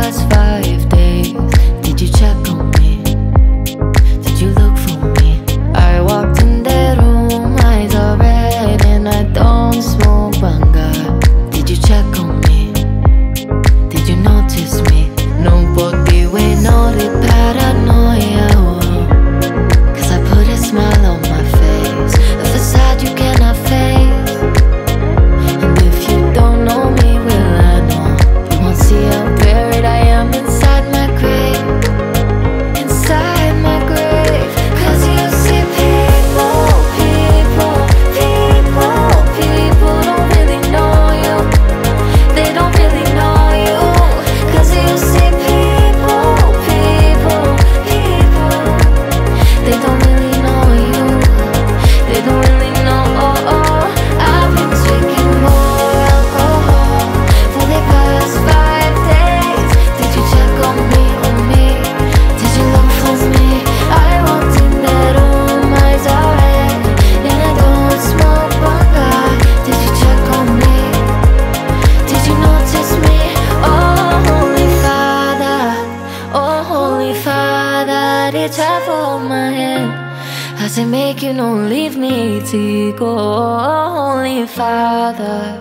past 5 days, did you check on me? Did you look for me? I walked in that room, eyes are red, and I don't smoke banga. Did you check on me? Did you notice me? No, porque we know the paranoia, oh. Cause I put a smile on my face, a facade you cannot face. And if you don't know me, well I know you won't see how buried I am inside my grave. Inside my grave. Cause you see people, people, people, people don't really know you. They don't really know you. Cause you see people, people, people, they don't really know you. They don't really know. I've been drinking more alcohol for the past 5 days. Did you check on me, on me? Did you look for me? I walked in that room, eyes are red, and I don't smoke banga. Did you check on me? Did you notice me? Oh Holy Father, oh Holy Father, did you hold my hand? I say make you no leave me to go. Oh Holy Father,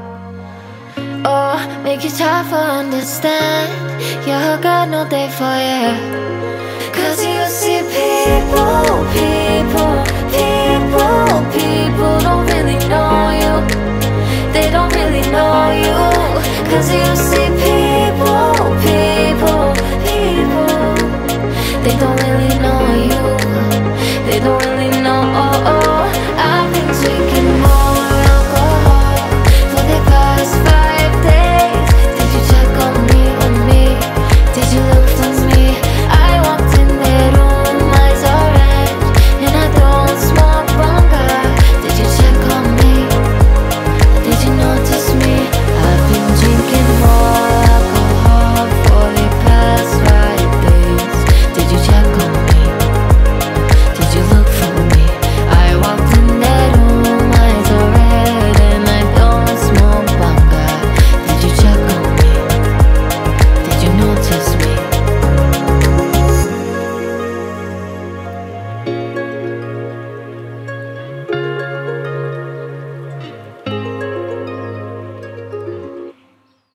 oh make you try for understand. Yeah, God no day for you. Cause you see people, people, people, people don't really know you. They don't really know you. Cause you see people